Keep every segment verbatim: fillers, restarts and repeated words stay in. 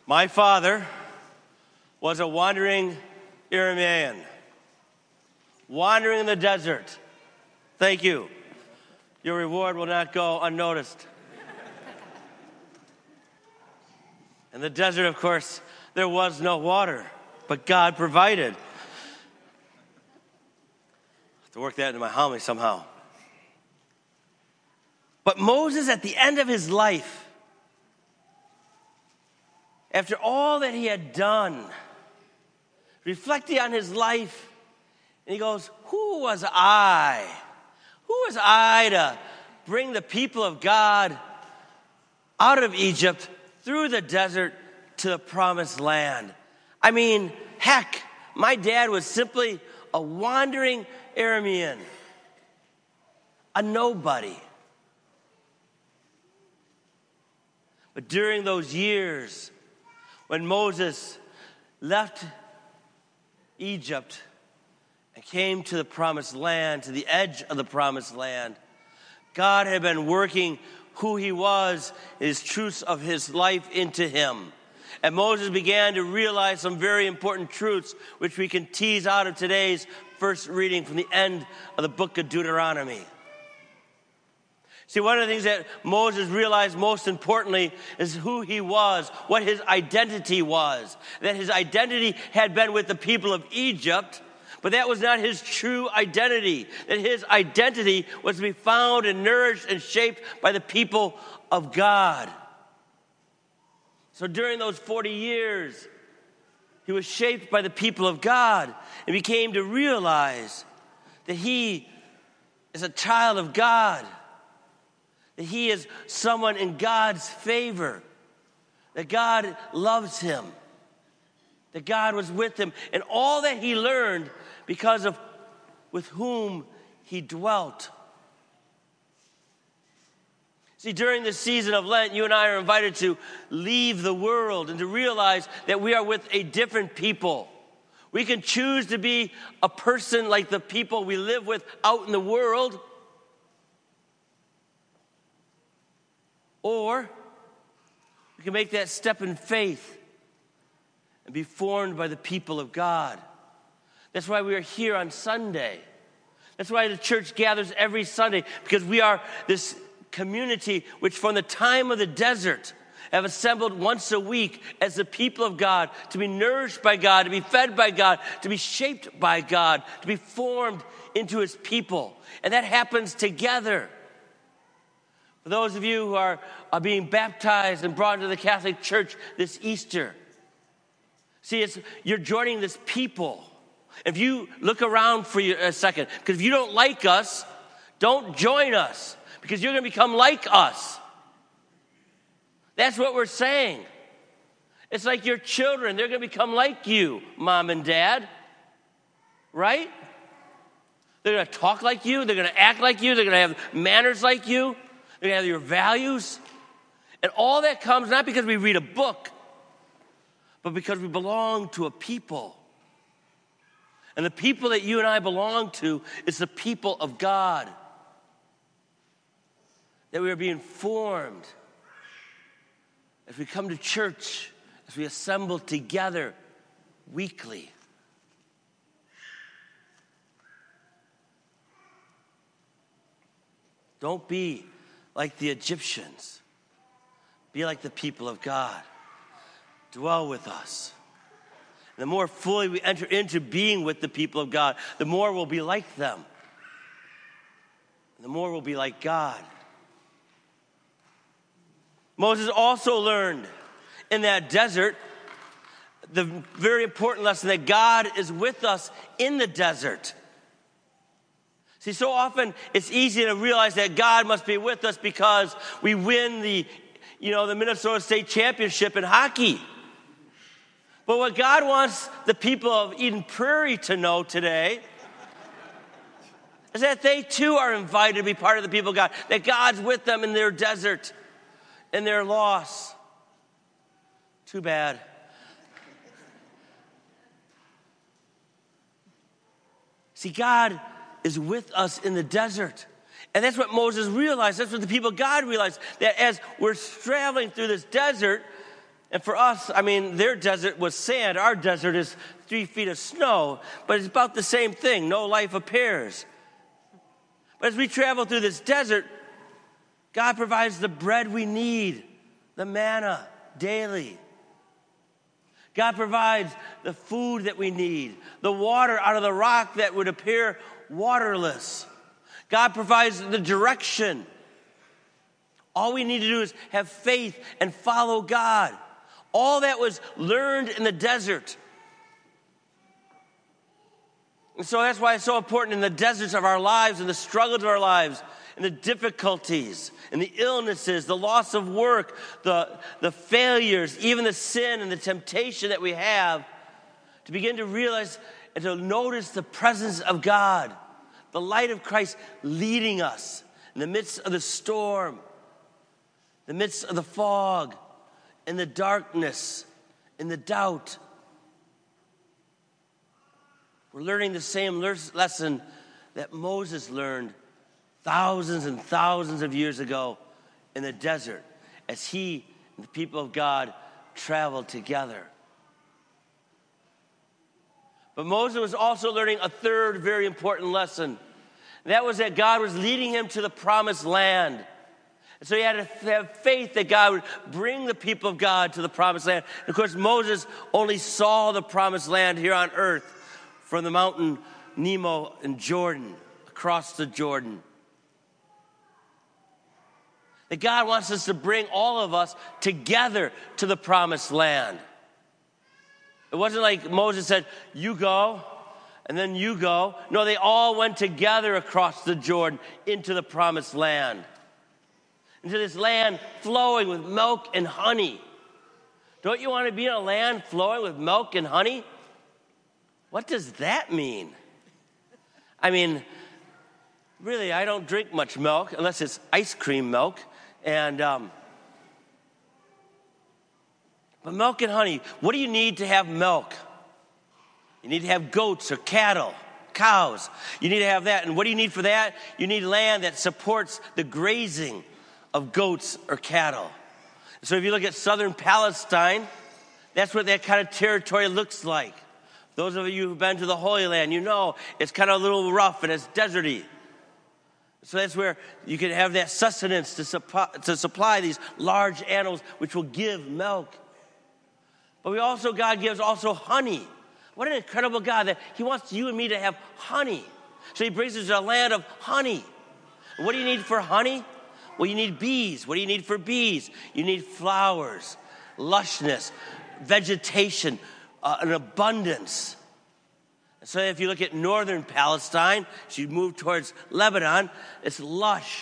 My father was a wandering Aramean, wandering in the desert. Thank you. Your reward will not go unnoticed. In the desert, of course, there was no water, but God provided. I have to work that into my homily somehow. But Moses, at the end of his life, after all that he had done, reflecting on his life, and he goes, who was I? Who was I to bring the people of God out of Egypt, through the desert, to the promised land? I mean, heck, my dad was simply a wandering Aramean, a nobody. But during those years, when Moses left Egypt and came to the promised land, to the edge of the promised land, God had been working who he was, his truths of his life into him. And Moses began to realize some very important truths, which we can tease out of today's first reading from the end of the book of Deuteronomy. See, one of the things that Moses realized most importantly is who he was, what his identity was. That his identity had been with the people of Egypt, but that was not his true identity. That his identity was to be found and nourished and shaped by the people of God. So during those forty years, he was shaped by the people of God and became to realize that he is a child of God. That he is someone in God's favor. That God loves him. That God was with him. And all that he learned because of with whom he dwelt. See, during this season of Lent, you and I are invited to leave the world and to realize that we are with a different people. We can choose to be a person like the people we live with out in the world. Or we can make that step in faith and be formed by the people of God. That's why we are here on Sunday. That's why the church gathers every Sunday, because we are this community which from the time of the desert have assembled once a week as the people of God, to be nourished by God, to be fed by God, to be shaped by God, to be formed into his people. And that happens together. For those of you who are, are being baptized and brought into the Catholic Church this Easter, see, it's, you're joining this people. If you look around for you a second, because if you don't like us, don't join us, because you're going to become like us. That's what we're saying. It's like your children. They're going to become like you, mom and dad. Right? They're going to talk like you. They're going to act like you. They're going to have manners like you. They're going to have your values. And all that comes not because we read a book, but because we belong to a people. And the people that you and I belong to is the people of God. That we are being formed as we come to church, as we assemble together weekly. Don't be like the Egyptians. Be like the people of God. Dwell with us. And the more fully we enter into being with the people of God, the more we'll be like them. And the more we'll be like God. Moses also learned in that desert the very important lesson that God is with us in the desert. See, so often it's easy to realize that God must be with us because we win the, you know, the Minnesota State Championship in hockey. But what God wants the people of Eden Prairie to know today is that they too are invited to be part of the people of God. That God's with them in their desert, in their loss. Too bad. See, God is with us in the desert. And that's what Moses realized. That's what the people of God realized. That as we're traveling through this desert, And for us, I mean, their desert was sand. Our desert is three feet of snow. But it's about the same thing. No life appears. But as we travel through this desert, God provides the bread we need, the manna, daily. God provides the food that we need, the water out of the rock that would appear waterless. God provides the direction. All we need to do is have faith and follow God. All that was learned in the desert. And so that's why it's so important in the deserts of our lives, in the struggles of our lives, in the difficulties, in the illnesses, the loss of work, the, the failures, even the sin and the temptation that we have, to begin to realize and to notice the presence of God, the light of Christ leading us in the midst of the storm, in the midst of the fog, in the darkness, in the doubt. We're learning the same lesson that Moses learned thousands and thousands of years ago in the desert as he and the people of God traveled together. But Moses was also learning a third very important lesson. And that was that God was leading him to the promised land. And so he had to have faith that God would bring the people of God to the promised land. And of course, Moses only saw the promised land here on earth from the mountain Nebo in Jordan, across the Jordan. That God wants us to bring all of us together to the promised land. It wasn't like Moses said, you go, and then you go. No, they all went together across the Jordan into the promised land. Into this land flowing with milk and honey. Don't you want to be in a land flowing with milk and honey? What does that mean? I mean, really, I don't drink much milk unless it's ice cream milk. And, um, but milk and honey, what do you need to have milk? You need to have goats or cattle, cows. You need to have that. And what do you need for that? You need land that supports the grazing of goats or cattle. So if you look at southern Palestine, that's what that kind of territory looks like. Those of you who've been to the Holy Land, you know it's kind of a little rough and it's deserty. So that's where you can have that sustenance to supply, to supply these large animals, which will give milk. But we also, God gives also honey. What an incredible God that he wants you and me to have honey. So he brings us to a land of honey. And what do you need for honey? Well, you need bees. What do you need for bees? You need flowers, lushness, vegetation, uh, an abundance. So if you look at northern Palestine, as you move towards Lebanon, it's lush,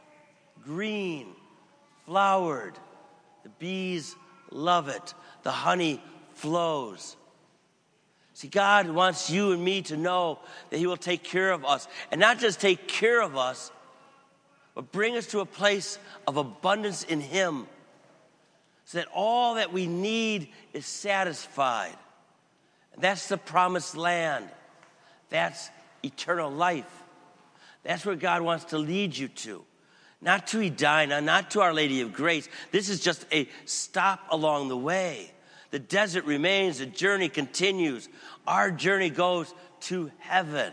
green, flowered. The bees love it. The honey flows. See, God wants you and me to know that he will take care of us. And not just take care of us, but bring us to a place of abundance in him. So that all that we need is satisfied. That's the promised land. That's eternal life. That's where God wants to lead you to. Not to Edina, not to Our Lady of Grace. This is just a stop along the way. The desert remains, the journey continues. Our journey goes to heaven.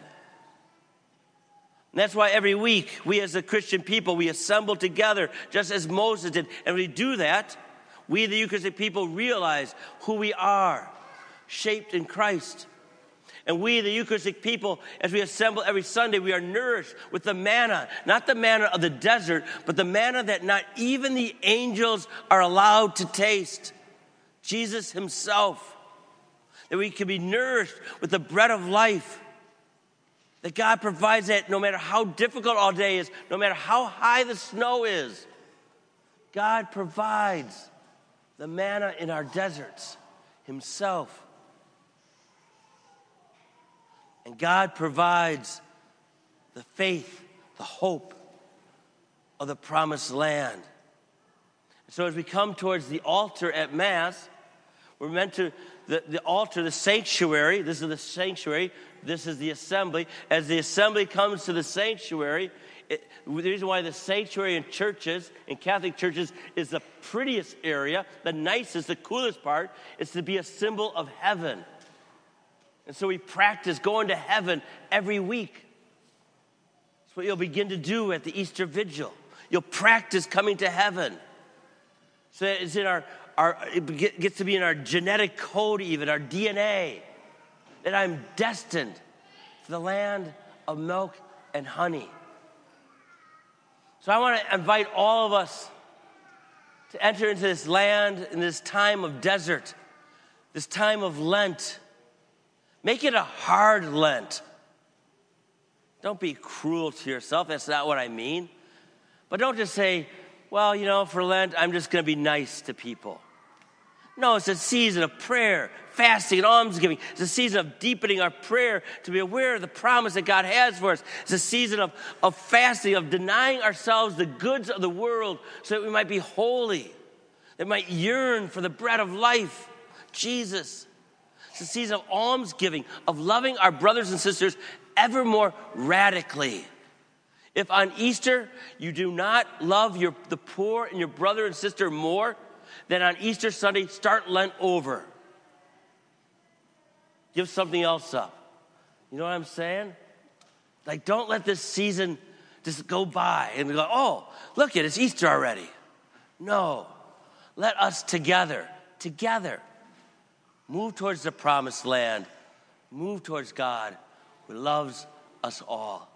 And that's why every week, we as a Christian people, we assemble together, just as Moses did. And we do that, we the Eucharistic people realize who we are, shaped in Christ. And we, the Eucharistic people, as we assemble every Sunday, we are nourished with the manna, not the manna of the desert, but the manna that not even the angels are allowed to taste. Jesus himself. That we can be nourished with the bread of life. That God provides that no matter how difficult all day is, no matter how high the snow is, God provides the manna in our deserts himself. And God provides the faith, the hope of the promised land. So as we come towards the altar at Mass, we're meant to, the, the altar, the sanctuary, this is the sanctuary, this is the assembly. As the assembly comes to the sanctuary, It, the reason why the sanctuary in churches, in Catholic churches, is the prettiest area, the nicest, the coolest part, is to be a symbol of heaven. And so we practice going to heaven every week. That's what you'll begin to do at the Easter Vigil. You'll practice coming to heaven. So it's in our, our it gets to be in our genetic code even, our D N A, that I'm destined for the land of milk and honey. So I want to invite all of us to enter into this land in this time of desert, this time of Lent. Make it a hard Lent. Don't be cruel to yourself. That's not what I mean. But don't just say, well, you know, for Lent, I'm just going to be nice to people. No, it's a season of prayer, fasting, and almsgiving. It's a season of deepening our prayer to be aware of the promise that God has for us. It's a season of, of fasting, of denying ourselves the goods of the world so that we might be holy, that we might yearn for the bread of life, Jesus. It's a season of almsgiving, of loving our brothers and sisters ever more radically. If on Easter you do not love your, the poor and your brother and sister more, then on Easter Sunday, start Lent over. Give something else up. You know what I'm saying? Like, don't let this season just go by and go, oh, look, it's Easter already. No. Let us together, together, move towards the promised land. Move towards God who loves us all.